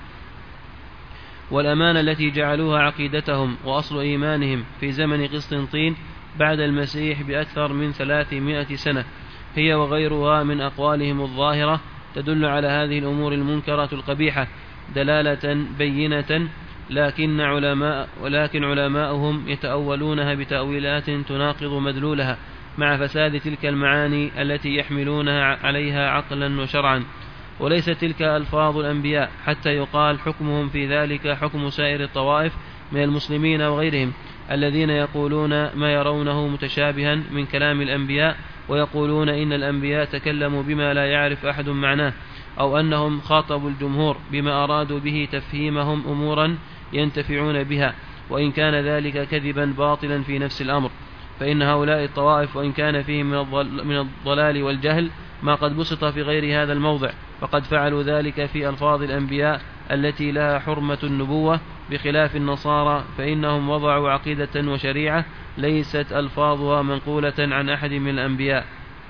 والأمانة التي جعلوها عقيدتهم وأصل إيمانهم في زمن قسطنطين بعد المسيح بأكثر من ثلاثمائة سنة هي وغيرها من أقوالهم الظاهرة تدل على هذه الأمور المنكرة القبيحة دلالة بينة، لكن علماء ولكن علماؤهم يتأولونها بتأويلات تناقض مدلولها مع فساد تلك المعاني التي يحملونها عليها عقلا وشرعا. وليست تلك ألفاظ الأنبياء حتى يقال حكمهم في ذلك حكم سائر الطوائف من المسلمين وغيرهم الذين يقولون ما يرونه متشابها من كلام الأنبياء، ويقولون إن الأنبياء تكلموا بما لا يعرف أحد معناه، أو أنهم خاطبوا الجمهور بما أرادوا به تفهيمهم أمورا ينتفعون بها، وإن كان ذلك كذبا باطلا في نفس الأمر. فإن هؤلاء الطوائف وإن كان فيهم من الضلال والجهل ما قد بسط في غير هذا الموضع، فقد فعلوا ذلك في ألفاظ الأنبياء التي لها حرمة النبوة، بخلاف النصارى فإنهم وضعوا عقيدة وشريعة ليست ألفاظها منقولة عن أحد من الأنبياء.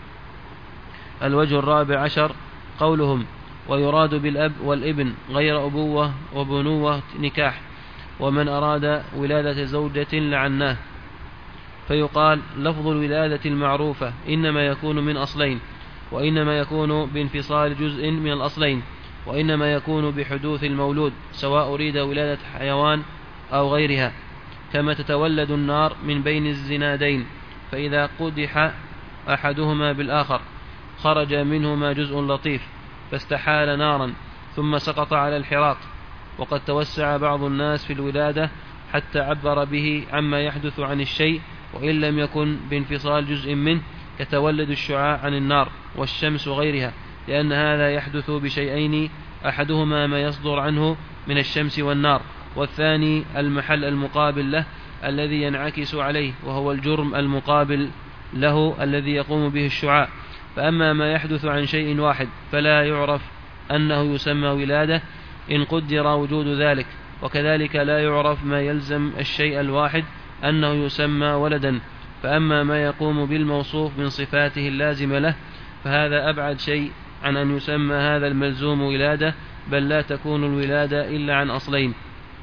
الوجه الرابع عشر قولهم ويراد بالأب والابن غير أبوة وبنوة نكاح، ومن أراد ولادة زوجة لعناه. فيقال لفظ الولادة المعروفة إنما يكون من أصلين، وإنما يكون بانفصال جزء من الأصلين، وإنما يكون بحدوث المولود سواء أريد ولادة حيوان أو غيرها، كما تتولد النار من بين الزنادين، فإذا قدح أحدهما بالآخر خرج منهما جزء لطيف فاستحال نارا ثم سقط على الحراق. وقد توسع بعض الناس في الولادة حتى عبر به عما يحدث عن الشيء وإن لم يكن بانفصال جزء منه، كتولد الشعاع عن النار والشمس وغيرها، لأن هذا يحدث بشيئين أحدهما ما يصدر عنه من الشمس والنار، والثاني المحل المقابل له الذي ينعكس عليه، وهو الجرم المقابل له الذي يقوم به الشعاع. فأما ما يحدث عن شيء واحد فلا يعرف أنه يسمى ولادة إن قدر وجود ذلك، وكذلك لا يعرف ما يلزم الشيء الواحد أنه يسمى ولدا. فأما ما يقوم بالموصوف من صفاته اللازمة له فهذا أبعد شيء عن أن يسمى هذا الملزوم ولادة، بل لا تكون الولادة إلا عن أصلين.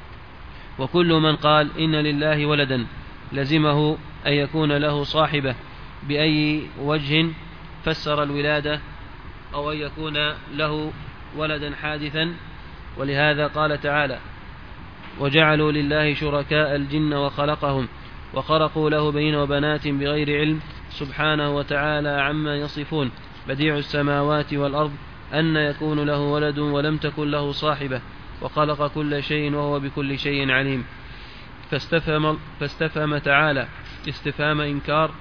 وكل من قال إن لله ولدا لزمه أن يكون له صاحبة بأي وجه فسر الولادة، أو أن يكون له ولدا حادثا. ولهذا قال تعالى: وجعلوا لله شركاء الجن وخلقهم وخرقوا له بنين وبنات بغير علم سبحانه وتعالى عما يصفون، بديع السماوات والأرض أن يكون له ولد ولم تكن له صاحبة وخلق كل شيء وهو بكل شيء عليم. فاستفهم, فاستفهم تعالى استفهام إنكار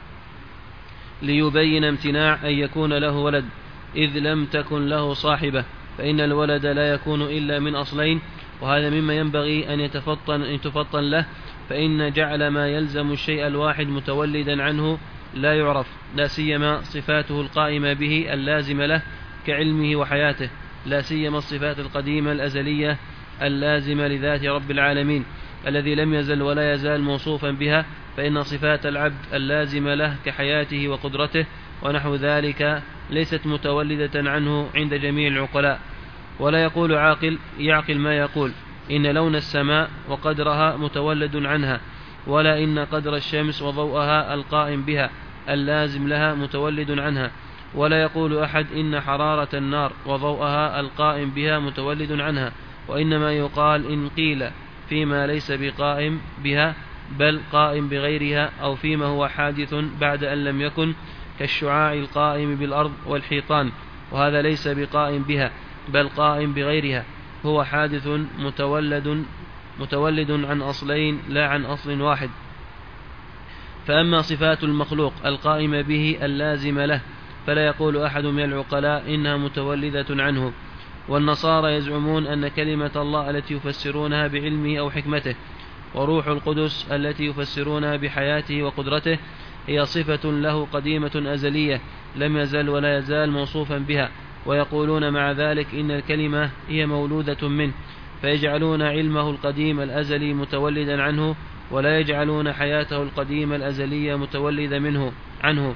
ليبين امتناع أن يكون له ولد، إذ لم تكن له صاحبة، فإن الولد لا يكون إلا من أصلين، وهذا مما ينبغي أن يتفطن, أن يتفطن له، فإن جعل ما يلزم الشيء الواحد متولدا عنه لا يعرف، لا سيما صفاته القائمة به اللازمة له كعلمه وحياته، لا سيما الصفات القديمة الأزلية اللازمة لذات رب العالمين الذي لم يزل ولا يزال موصوفا بها. فإن صفات العبد اللازمة له كحياته وقدرته ونحو ذلك ليست متولدة عنه عند جميع العقلاء. ولا يقول عاقل يعقل ما يقول إن لون السماء وقدرها متولد عنها، ولا إن قدر الشمس وضوءها القائم بها اللازم لها متولد عنها، ولا يقول أحد إن حرارة النار وضوءها القائم بها متولد عنها، وإنما يقال إن قيل فيما ليس بقائم بها بل قائم بغيرها، أو فيما هو حادث بعد أن لم يكن، كالشعاع القائم بالأرض والحيطان، وهذا ليس بقائم بها بل قائم بغيرها، هو حادث متولد متولد عن أصلين لا عن أصل واحد. فأما صفات المخلوق القائمة به اللازمة له فلا يقول أحد من العقلاء إنها متولدة عنه. والنصارى يزعمون أن كلمة الله التي يفسرونها بعلمه أو حكمته، وروح القدس التي يفسرونها بحياته وقدرته، هي صفة له قديمة أزلية لم يزل ولا يزال موصوفا بها، ويقولون مع ذلك إن الكلمة هي مولودة منه، فيجعلون علمه القديم الأزلي متولدا عنه، ولا يجعلون حياته القديمة الأزلية متولدة منه عنه.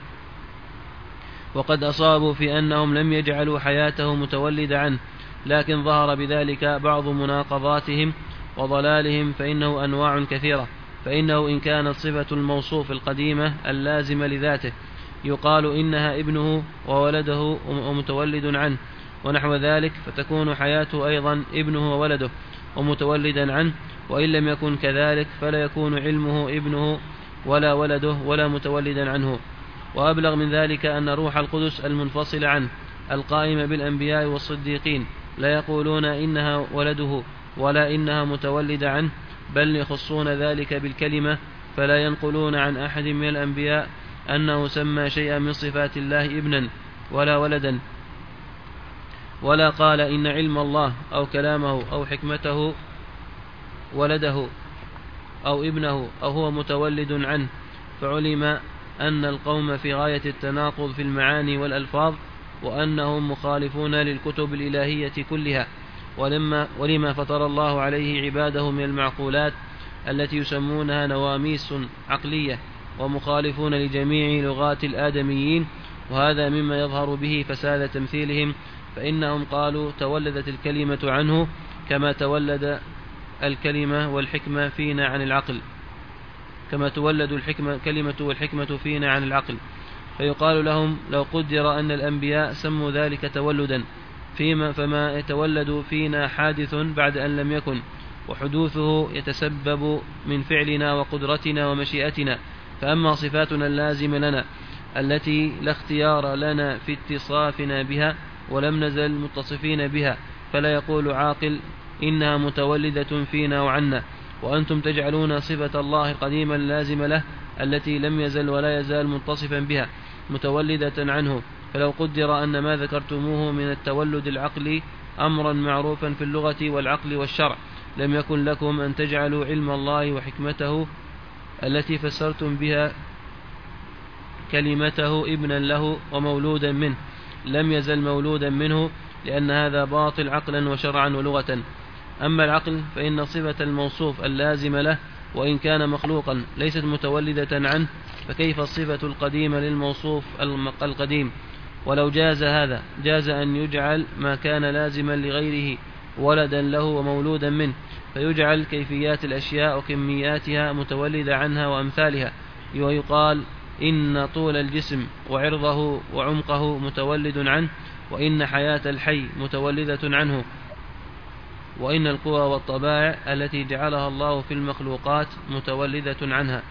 وقد أصابوا في أنهم لم يجعلوا حياته متولدة عنه، لكن ظهر بذلك بعض مناقضاتهم وضلالهم، فإنه أنواع كثيرة. فإنه إن كانت صفة الموصوف القديمة اللازمة لذاته يقال إنها ابنه وولده ومتولد عنه ونحو ذلك، فتكون حياته أيضا ابنه وولده ومتولدا عنه، وإن لم يكن كذلك فلا يكون علمه ابنه ولا ولده ولا متولدا عنه. وأبلغ من ذلك أن روح القدس المنفصل عنه القائمة بالأنبياء والصديقين لا يقولون إنها ولده ولا إنها متولدة عنه، بل يخصون ذلك بالكلمة، فلا ينقلون عن أحد من الأنبياء أنه سمى شيئا من صفات الله ابنا ولا ولدا، ولا قال إن علم الله أو كلامه أو حكمته ولده أو ابنه أو هو متولد عنه. فعلم أن القوم في غاية التناقض في المعاني والألفاظ، وأنهم مخالفون للكتب الإلهية كلها، ولما, ولما فطر الله عليه عباده من المعقولات التي يسمونها نواميس عقلية، ومخالفون لجميع لغات الآدميين، وهذا مما يظهر به فساد تمثيلهم. فإنهم قالوا تولدت الكلمة عنه كما تولد الكلمة والحكمة فينا عن العقل كما تولد الحكمة كلمة والحكمة فينا عن العقل. فيقال لهم لو قدر أن الأنبياء سموا ذلك تولدا، فيما فما يتولد فينا حادث بعد أن لم يكن، وحدوثه يتسبب من فعلنا وقدرتنا ومشيئتنا. فأما صفاتنا اللازمة لنا التي لا اختيار لنا في اتصافنا بها ولم نزل متصفين بها، فلا يقول عاقل إنها متولدة فينا وعنا، وأنتم تجعلون صفة الله قديما لازمة له التي لم يزل ولا يزال متصفا بها متولدة عنه. فلو قدر أن ما ذكرتموه من التولد العقلي أمرا معروفا في اللغة والعقل والشرع، لم يكن لكم أن تجعلوا علم الله وحكمته التي فسرتم بها كلمته ابنا له ومولودا منه لم يزل مولودا منه، لأن هذا باطل عقلا وشرعا ولغة. أما العقل فإن صفة الموصوف اللازم له وإن كان مخلوقا ليست متولدة عنه، فكيف الصفة القديمة للموصوف القديم؟ ولو جاز هذا جاز أن يجعل ما كان لازما لغيره ولدا له ومولودا منه، فيجعل كيفيات الأشياء وكمياتها متولدة عنها وأمثالها، ويقال إن طول الجسم وعرضه وعمقه متولد عنه، وإن حياة الحي متولدة عنه، وإن القوى والطبائع التي جعلها الله في المخلوقات متولدة عنها.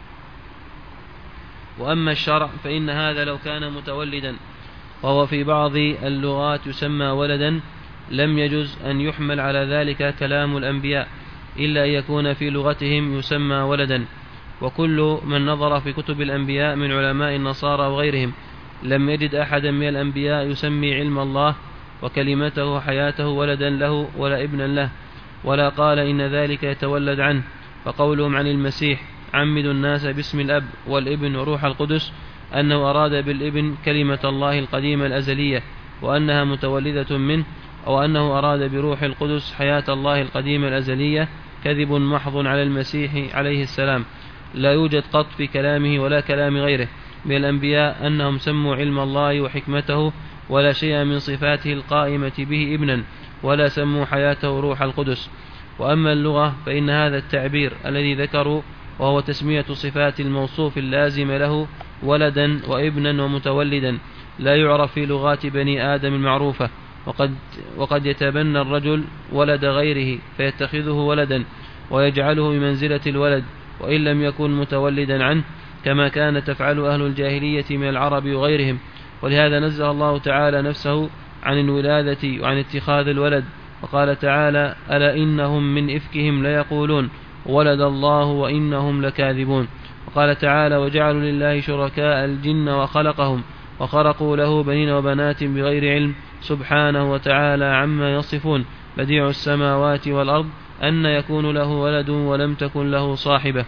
وأما الشرع فإن هذا لو كان متولدا وهو في بعض اللغات يسمى ولدا لم يجز أن يحمل على ذلك كلام الأنبياء، إلا أن يكون في لغتهم يسمى ولدا. وكل من نظر في كتب الأنبياء من علماء النصارى وغيرهم لم يجد أحدا من الأنبياء يسمي علم الله وكلمته حياته ولدا له ولا ابنا له، ولا قال إن ذلك يتولد عنه. فقولهم عن المسيح عمدوا الناس باسم الأب والابن وروح القدس أنه أراد بالابن كلمة الله القديمة الأزلية وأنها متولدة منه، أو أنه أراد بروح القدس حياة الله القديمة الأزلية، كذب محض على المسيح عليه السلام. لا يوجد قط في كلامه ولا كلام غيره من الأنبياء أنهم سموا علم الله وحكمته ولا شيء من صفاته القائمة به ابنا، ولا سموا حياته روح القدس. وأما اللغة فإن هذا التعبير الذي ذكروا وهو تسمية صفات الموصوف اللازم له ولدا وابنا ومتولدا لا يعرف في لغات بني آدم المعروفة، وقد, وقد يتبنى الرجل ولد غيره فيتخذه ولدا ويجعله بمنزلة الولد وإن لم يكن متولدا عنه، كما كان تفعل أهل الجاهلية من العرب وغيرهم. ولهذا نزه الله تعالى نفسه عن الولادة وعن اتخاذ الولد، وقال تعالى: ألا إنهم من إفكهم ليقولون ولد الله وإنهم لكاذبون. وقال تعالى: وجعلوا لله شركاء الجن وخلقهم وخرقوا له بنين وبنات بغير علم سبحانه وتعالى عما يصفون، بديع السماوات والأرض أن يكون له ولد ولم تكن له صاحبة،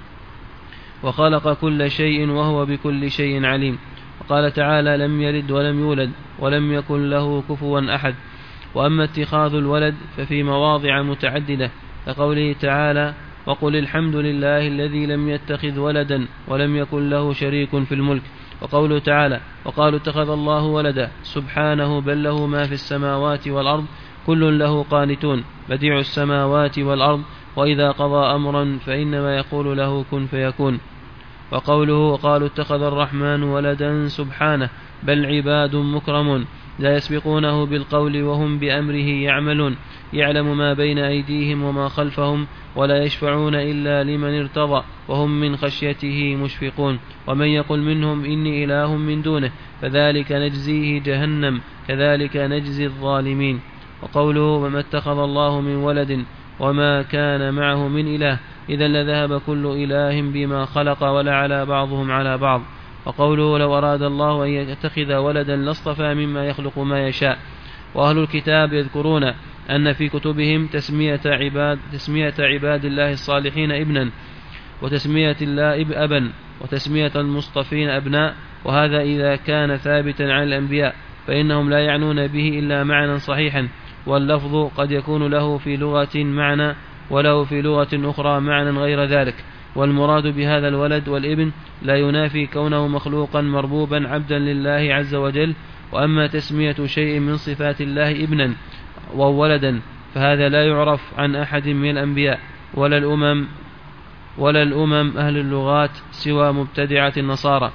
وخلق كل شيء وهو بكل شيء عليم. وقال تعالى: لم يلد ولم يولد ولم يكن له كفوا أحد. وأما اتخاذ الولد ففي مواضع متعددة، كقوله تعالى: وقل الحمد لله الذي لم يتخذ ولدا ولم يكن له شريك في الملك. وقوله تعالى: وقالوا اتخذ الله ولدا سبحانه بل له ما في السماوات والأرض كل له قانتون، بديع السماوات والأرض وإذا قضى أمرا فإنما يقول له كن فيكون. وقوله: وقالوا اتخذ الرحمن ولدا سبحانه بل عباد مكرمون لا يسبقونه بالقول وهم بأمره يعملون، يعلم ما بين أيديهم وما خلفهم ولا يشفعون إلا لمن ارتضى وهم من خشيته مشفقون. ومن يقل منهم إني إله من دونه فذلك نجزيه جهنم كذلك نجزي الظالمين. وقوله: وما اتخذ الله من ولد وما كان معه من إله إذا لذهب كل إله بما خلق ولا على بعضهم على بعض. وقوله: لو أراد الله أن يتخذ ولدا لاصطفى مما يخلق ما يشاء. وأهل الكتاب يذكرون أن في كتبهم تسمية عباد, تسمية عباد الله الصالحين ابنا، وتسمية الله أبا، وتسمية المصطفين أبناء، وهذا إذا كان ثابتا عن الأنبياء فإنهم لا يعنون به إلا معنى صحيحا، واللفظ قد يكون له في لغة معنى وله في لغة أخرى معنى غير ذلك. والمراد بهذا الولد والابن لا ينافي كونه مخلوقا مربوبا عبدا لله عز وجل. وأما تسمية شيء من صفات الله ابنا وولدا فهذا لا يعرف عن أحد من الأنبياء ولا الأمم ولا الأمم أهل اللغات سوى مبتدعة النصارى.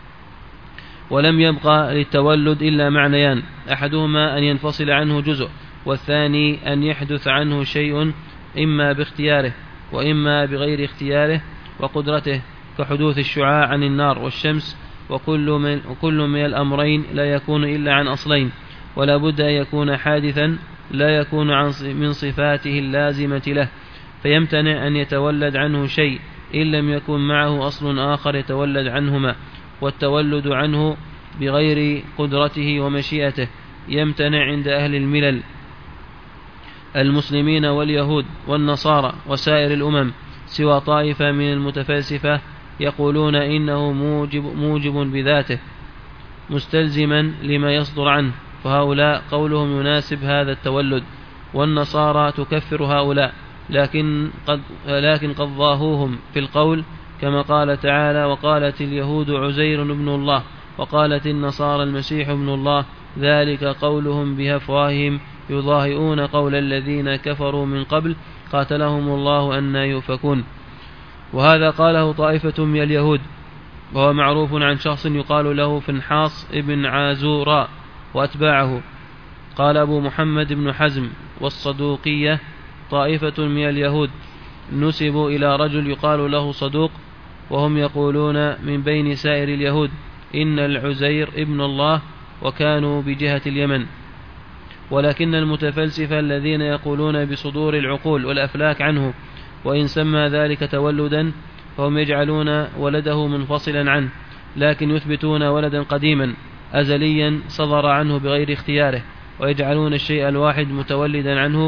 ولم يبقى للتولد إلا معنيان، أحدهما أن ينفصل عنه جزء، والثاني أن يحدث عنه شيء إما باختياره وإما بغير اختياره وقدرته، كحدوث الشعاع عن النار والشمس. وكل من, وكل من الأمرين لا يكون إلا عن أصلين، ولا بد أن يكون حادثا لا يكون عن من صفاته اللازمة له، فيمتنع أن يتولد عنه شيء إن لم يكن معه أصل آخر يتولد عنهما. والتولد عنه بغير قدرته ومشيئته يمتنع عند أهل الملل المسلمين واليهود والنصارى وسائر الأمم، سوى طائفة من المتفلسفة يقولون إنه موجب, موجب بذاته مستلزما لما يصدر عنه، فهؤلاء قولهم يناسب هذا التولد، والنصارى تكفر هؤلاء، لكن قد, لكن قد ضاهوهم في القول، كما قال تعالى: وقالت اليهود عزير ابن الله وقالت النصارى المسيح ابن الله، ذلك قولهم بأفواههم يضاهئون قول الذين كفروا من قبل قاتلهم الله أنى يؤفكون. وهذا قاله طائفة من اليهود، وهو معروف عن شخص يقال له فنحاص ابن عازوراء وأتباعه. قال أبو محمد بن حزم: والصدوقية طائفة من اليهود نسبوا إلى رجل يقال له صدوق، وهم يقولون من بين سائر اليهود إن العزير ابن الله، وكانوا بجهة اليمن. ولكن المتفلسفة الذين يقولون بصدور العقول والأفلاك عنه، وإن سمى ذلك تولدا، فهم يجعلون ولده منفصلا عنه، لكن يثبتون ولدا قديما أزليا صدر عنه بغير اختياره، ويجعلون الشيء الواحد متولدا عنه.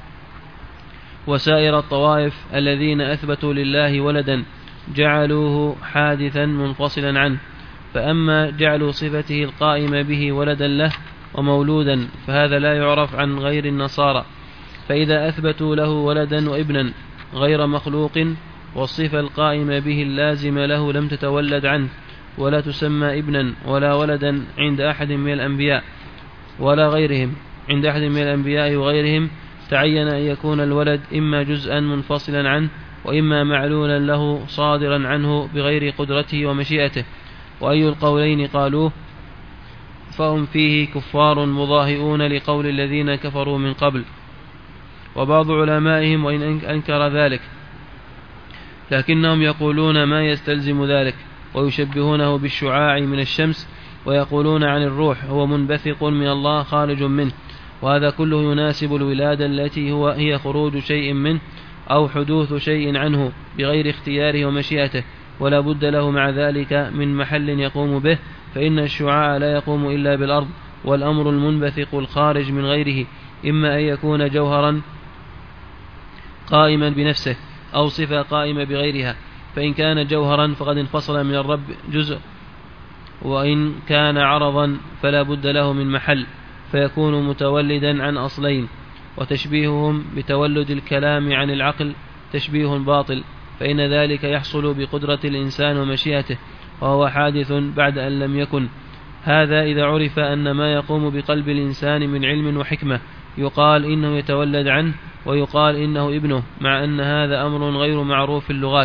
وسائر الطوائف الذين أثبتوا لله ولدا جعلوه حادثا منفصلا عنه، فأما جعلوا صفته القائمة به ولدا له ومولودا فهذا لا يعرف عن غير النصارى، فإذا أثبتوا له ولدا وابنا غير مخلوق والصفة القائمة به اللازمة له لم تتولد عنه ولا تسمى ابنا ولا ولدا عند أحد من الأنبياء ولا غيرهم عند أحد من الأنبياء وغيرهم، تعين أن يكون الولد إما جزءا منفصلا عنه وإما معلولا له صادرا عنه بغير قدرته ومشيئته. وأي القولين قالوه فهم فيه كفار مضاهئون لقول الذين كفروا من قبل. وبعض علمائهم وإن أنكر ذلك لكنهم يقولون ما يستلزم ذلك، ويشبهونه بالشعاع من الشمس، ويقولون عن الروح هو منبثق من الله خارج منه، وهذا كله يناسب الولادة التي هو هي خروج شيء منه أو حدوث شيء عنه بغير اختياره ومشيئته، ولا بد له مع ذلك من محل يقوم به، فإن الشعاع لا يقوم إلا بالأرض، والأمر المنبثق الخارج من غيره إما أن يكون جوهرا قائما بنفسه أو صفة قائمة بغيرها، فإن كان جوهرا فقد انفصل من الرب جزء، وإن كان عرضا فلا بد له من محل، فيكون متولدا عن أصلين. وتشبيههم بتولد الكلام عن العقل تشبيه باطل، فإن ذلك يحصل بقدرة الإنسان ومشيئته، وهو حادث بعد أن لم يكن. هذا إذا عرف أن ما يقوم بقلب الإنسان من علم وحكمة يقال إنه يتولد عنه، ويقال إنه ابنه، مع أن هذا أمر غير معروف في اللغات،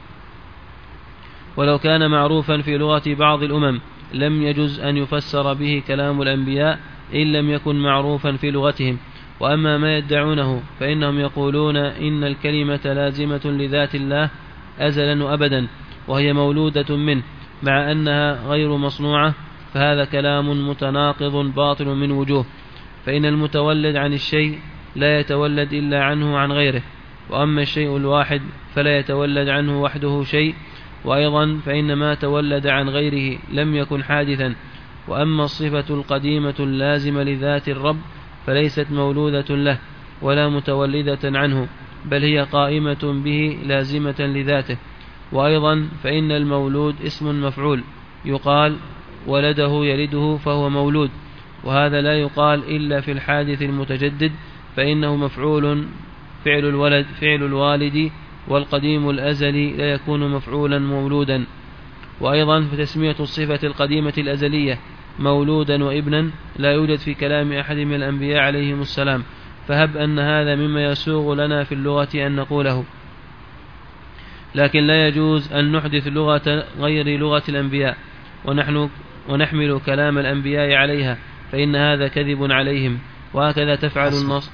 ولو كان معروفا في لغة بعض الأمم لم يجز أن يفسر به كلام الأنبياء إن لم يكن معروفا في لغتهم. وأما ما يدعونه فإنهم يقولون إن الكلمة لازمة لذات الله أزلا وأبدا، وهي مولودة منه مع أنها غير مصنوعة، فهذا كلام متناقض باطل من وجوه، فإن المتولد عن الشيء لا يتولد إلا عنه عن غيره، وأما الشيء الواحد فلا يتولد عنه وحده شيء، وأيضا فإن ما تولد عن غيره لم يكن حادثا. وأما الصفة القديمة اللازمة لذات الرب فليست مولودة له ولا متولدة عنه، بل هي قائمة به لازمة لذاته. وأيضا فإن المولود اسم مفعول، يقال ولده يلده فهو مولود، وهذا لا يقال إلا في الحادث المتجدد، فإنه مفعول فعل الولد فعل الوالد، والقديم الأزلي لا يكون مفعولا مولودا. وأيضا فتسمية الصفة القديمة الأزلية مولودا وابنا لا يوجد في كلام أحد من الأنبياء عليهم السلام، فهب أن هذا مما يسوغ لنا في اللغة أن نقوله، لكن لا يجوز أن نحدث لغة غير لغة الأنبياء ونحن ونحمل كلام الأنبياء عليها، فإن هذا كذب عليهم، وهكذا تفعل النص.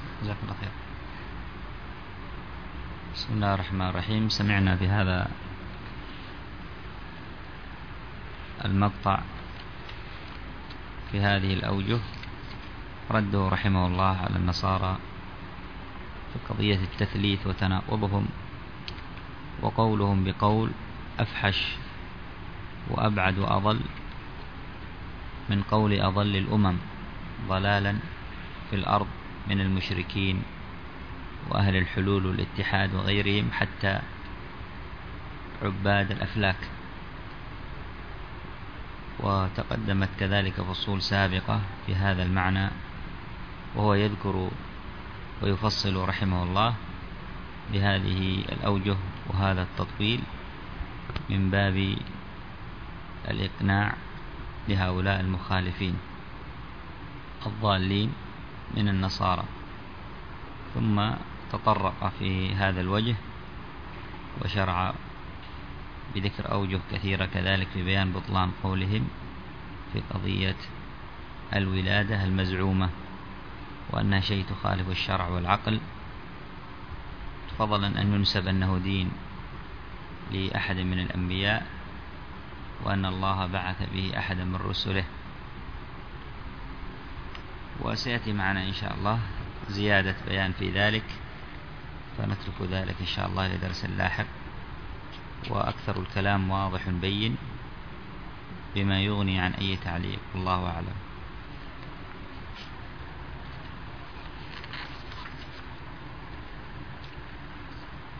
بسم الله الرحمن الرحيم. سمعنا بهذا المقطع في هذه الأوجه رده رحمه الله على النصارى في قضية التثليث وتناقضهم، وقولهم بقول أفحش وأبعد وأضل من قول أضل الأمم ضلالا في الأرض من المشركين وأهل الحلول والاتحاد وغيرهم، حتى عباد الأفلاك. وتقدمت كذلك فصول سابقة في هذا المعنى، وهو يذكر ويفصل رحمه الله بهذه الأوجه وهذا التطويل من باب الإقناع لهؤلاء المخالفين الضالين من النصارى. ثم تطرق في هذا الوجه وشرع بذكر أوجه كثيرة كذلك في بيان بطلان قولهم في قضية الولادة المزعومة، وأنها شيء تخالف الشرع والعقل، فضلا أن ينسب أنه دين لأحد من الأنبياء، وأن الله بعث به أحدا من رسله. وسيأتي معنا إن شاء الله زيادة بيان في ذلك، فنترك ذلك إن شاء الله لدرس لاحق. وأكثر الكلام واضح بين بما يغني عن أي تعليق، الله أعلم.